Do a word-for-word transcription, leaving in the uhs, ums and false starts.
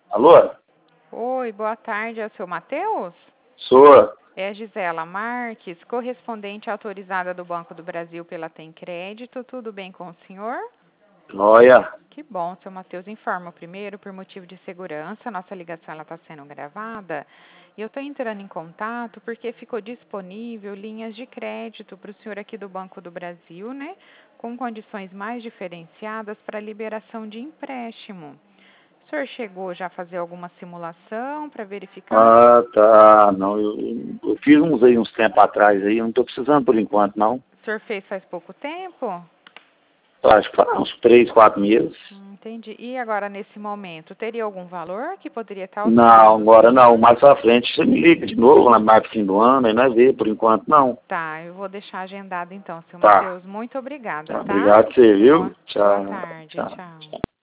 Alô? Oi, boa tarde, é o seu Matheus? Sou. É a Gisela Marques, correspondente autorizada do Banco do Brasil pela Tem Crédito. Tudo bem com o senhor? Olha. Que bom, seu Matheus. Informa primeiro, por motivo de segurança, nossa ligação está sendo gravada. E eu estou entrando em contato porque ficou disponível linhas de crédito para o senhor aqui do Banco do Brasil, né? Com condições mais diferenciadas para liberação de empréstimo. O senhor chegou já a fazer alguma simulação para verificar? Ah, tá. Não, eu, eu fiz uns aí uns tempos atrás aí, eu não tô precisando por enquanto, não. O senhor fez faz pouco tempo? Eu acho que faz uns três, quatro meses. Hum, entendi. E agora, nesse momento, teria algum valor que poderia estar Não, auxiliando? agora não. Mais pra frente você me liga de novo, lá mais pro fim do ano, aí nós vê, por enquanto não. Tá, eu vou deixar agendado então, seu Tá. Matheus. Muito obrigada, Tá, tá? obrigado você, viu? Boa, boa Tchau. tarde, Tchau. tchau. Tchau.